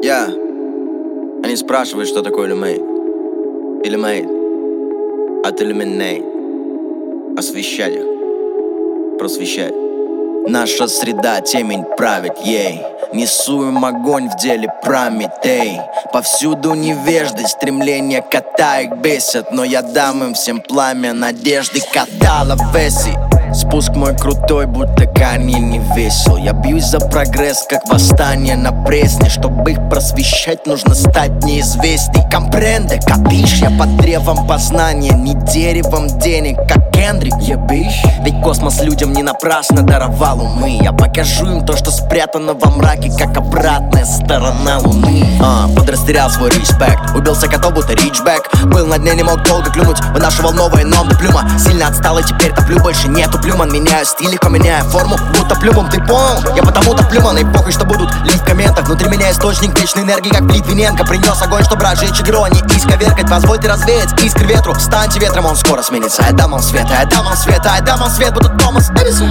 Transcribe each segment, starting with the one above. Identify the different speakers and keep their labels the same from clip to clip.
Speaker 1: Они спрашивают, что такое Illuminate. Illuminate от Illuminate. Освещать их, просвещать. Наша среда темень правит ей. Несу им огонь в деле Прометей. Повсюду невежды, стремления кота их бесят. Но я дам им всем пламя надежды катала Веси. Спуск мой крутой, будто камень не весел. Я бьюсь за прогресс, как восстание на Пресне. Чтобы их просвещать, нужно стать неизвестней. Компренде, капиш, я под древом познания, не деревом денег, как Кендрик, ебишь. Ведь космос людям не напрасно даровал умы. Я покажу им то, что спрятано во мраке, как обратная сторона Луны. Подрастерял свой респект, убился котов, будто ричбэк. Был на дне, не мог долго клюнуть, вынашивал новое, но плюма сильно отстала, теперь топлю, больше нету плюман. Меняю стиль, легко меняю форму, будто плюмом, ты понял? Я потому топлю, ман, и похуй, что будут лить в комментах. Внутри меня источник вечной энергии, как Литвиненко. Принес огонь, чтобы разжечь игру, а не исковеркать. Позвольте развеять искры ветру, станьте ветром, он скоро сменится. Я дам вам свет, я дам вам свет, я дам вам свет, будто Томас Эдисон.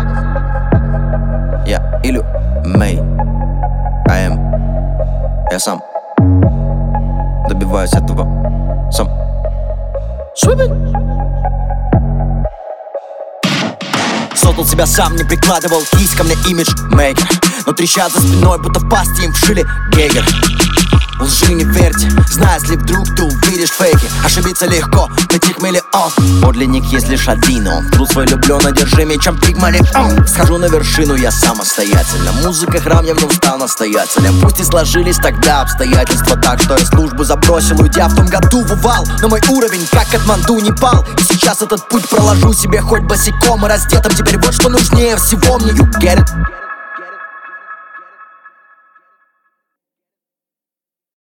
Speaker 1: Я Illuminate, я сам добиваюсь этого сам. Создал себя сам, не прикладывал кисть ко мне имидж мейкер. Но трещат за спиной, будто в пасти им вшили Гейгер. Лжи не верьте, зная, если вдруг ты увидишь фейки. Ошибиться легко, таких миллион. Подлинник есть лишь один, он труд свой люблю, надержи мечом пигмалик. Схожу на вершину, я самостоятельно. Музыка храм, я в нем стал настоятелем. Пусть и сложились тогда обстоятельства так, что я службу забросил, уйдя в том году в увал. Но мой уровень, как Катманду, не пал. И сейчас этот путь проложу себе хоть босиком и раздетым. Теперь вот что нужнее всего мне, you get it?